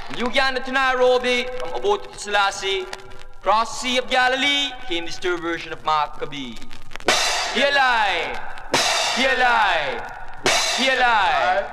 Uganda to Nairobi, from Obote to Selassie, across the Sea of Galilee, came this third version of Maccabee. Here lie, here lie, here lie.